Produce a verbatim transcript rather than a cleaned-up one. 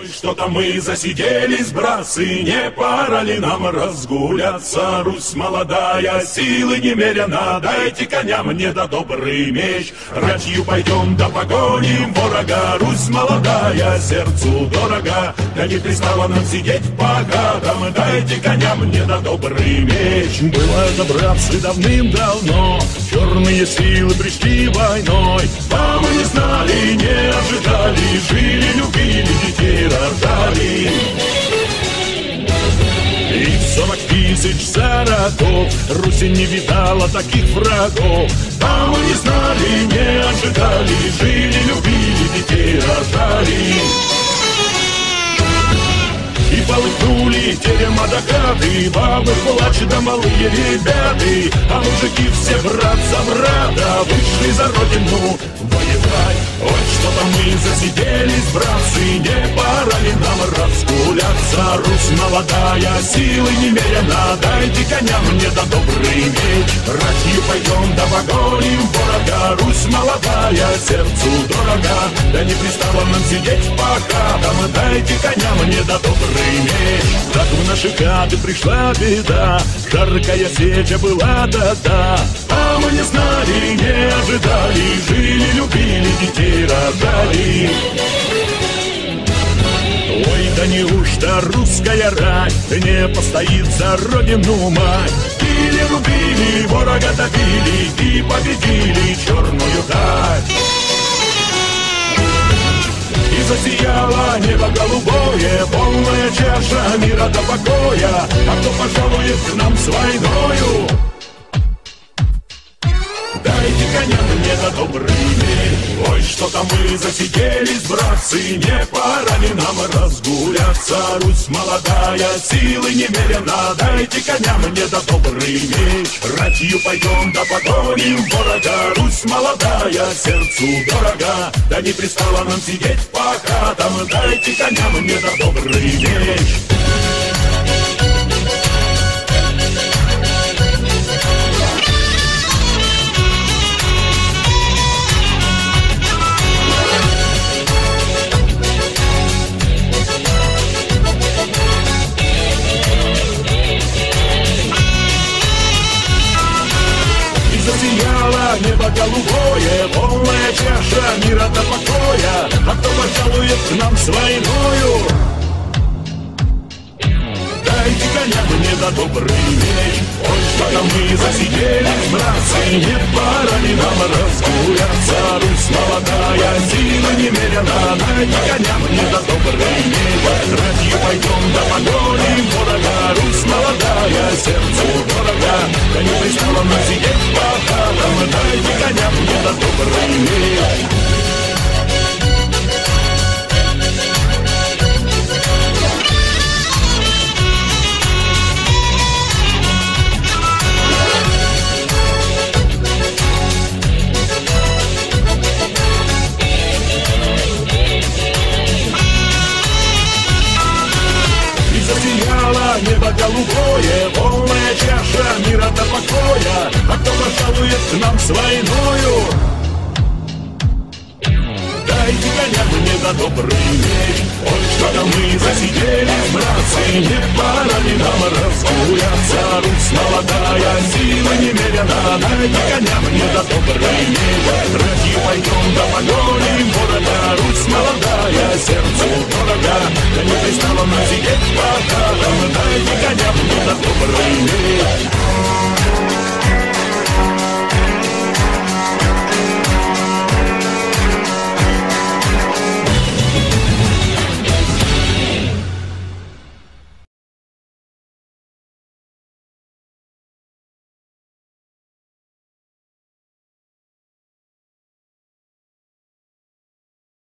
Ой, что-то мы засиделись, братцы, не пора ли нам разгуляться? Русь молодая, силы немерено, дайте коня мне да добрый меч. Ратью пойдем да погоним ворога, Русь молодая, сердцу дорога. Да не пристало нам сидеть пока, там дайте коня мне да добрый меч. Было это, братцы, давным-давно, черные силы пришли войной. А мы не знали, не ожидали, жили, любили, детей рождали. И сорок тысяч за родов Руси не видала таких врагов. А мы не знали, не ожидали, жили, любили, детей рождали. И полыхнули терема до хаты, бабы плач да малые ребята. А мужики все брат за брата вышли за родину воевать. Ой, что-то мы засиделись, братцы, не пора ли нам разгуляться? Русь молодая, силы немерено, дайте коня мне да добрый меч. Ратью пойдем да погоним ворога, Русь молодая, сердцу дорога. Да не пристало нам сидеть пока, там дайте коня мне да добрый меч. Так в наши хаты пришла беда, жаркая сеча была тогда. А мы не знали, не ожидали, жили, любили, детей рождали. Ой, да неужто русская рать не постоит за родину мать? Били, рубили, ворога добили и победили черную дать. И засияло небо голубое, полная чаша мира до покоя. А кто пожалует к нам с войною? Дайте коня мне да добрый меч. Ой, что-то мы засиделись, братцы, не пора ли нам разгуляться? Русь молодая, силы немерено, дайте коня мне да добрый меч. Ратью пойдем да погоним ворога, Русь молодая, сердцу дорога. Да не пристало нам сидеть пока, там дайте коня мне да добрый меч. Засияло небо голубое, полная чаша мира до покоя. А кто пожалует к нам с войною? Дайте коня мне да добрый меч. Ой, что-то мы засиделись, братцы, не пора ли нам разгуляться? Русь молодая, сила немерена, дайте коня мне да добрый меч. Ратью пойдем да погоним ворога, Русь молодая, сердцу дорога. Да не пристало нам сидеть пока, там дайте коня мне да добрый меч. Небо голубое, полная чаша мира до покоя. А кто пожалует к нам с войною? Дайте коня мне да добрый меч. Ой, что-то мы засиделись, братцы, не пора ли нам разгуляться? Русь молодая, сила немерена, дайте коня мне да добрый меч. Ратью пойдем да погоним ворога, Русь молодая, сердцу дорога. Да не пристало нам сидеть пока, там дайте коня мне да добрый меч.